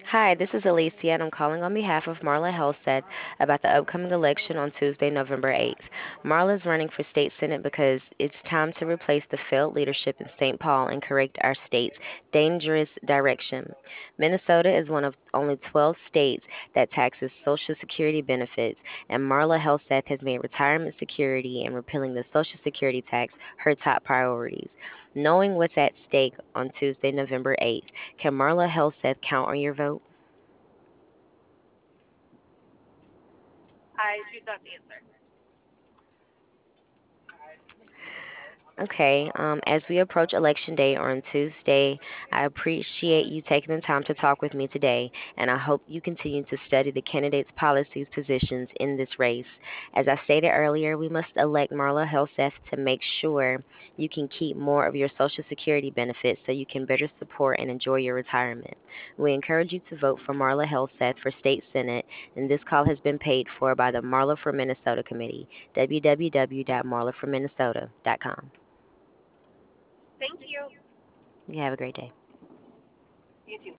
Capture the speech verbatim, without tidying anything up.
Hi, this is Alicia, and I'm calling on behalf of Marla Helseth about the upcoming election on Tuesday, November eighth. Marla is running for state senate because it's time to replace the failed leadership in Saint Paul and correct our state's dangerous direction. Minnesota is one of only twelve states that taxes Social Security benefits, and Marla Helseth has made retirement security and repealing the Social Security tax her top priorities. Knowing what's at stake on Tuesday, November eighth, can Marla Helseth count on your vote? I choose not to answer. Okay, um, as we approach Election Day on Tuesday, I appreciate you taking the time to talk with me today, and I hope you continue to study the candidates' policies positions in this race. As I stated earlier, we must elect Marla Helseth to make sure you can keep more of your Social Security benefits so you can better support and enjoy your retirement. We encourage you to vote for Marla Helseth for State Senate, and this call has been paid for by the Marla for Minnesota Committee, w w w dot marla for minnesota dot com. Thank you. You have a great day. You too.